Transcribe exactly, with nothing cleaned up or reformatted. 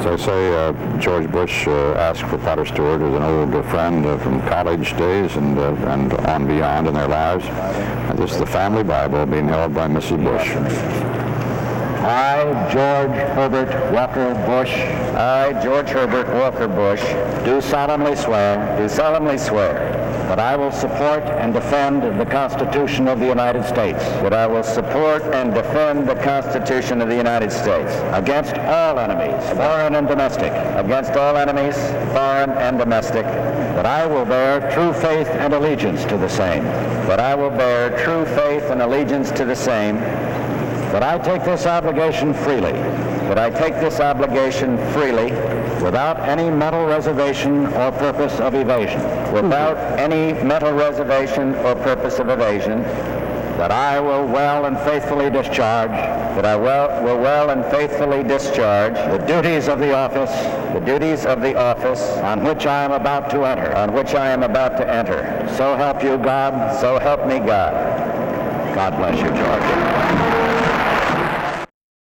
As I say, uh, George Bush uh, asked for Potter Stewart as an old uh, friend uh, from college days and uh, and on beyond in their lives. And this is the family Bible being held by Missus Bush. I, George Herbert Walker Bush, I, George Herbert Walker Bush, do solemnly swear do solemnly swear that I will support and defend the Constitution of the United States that I will support and defend the Constitution of the United States against all enemies, foreign and domestic, against all enemies, foreign and domestic, that I will bear true faith and allegiance to the same, that I will bear true faith and allegiance to the same, that I take this obligation freely, that I take this obligation freely, without any mental reservation or purpose of evasion, without any mental reservation or purpose of evasion, that I will well and faithfully discharge that I will, will well and faithfully discharge the duties of the office the duties of the office on which I am about to enter. on which I am about to enter. So help you God. So help me God. God bless you, George.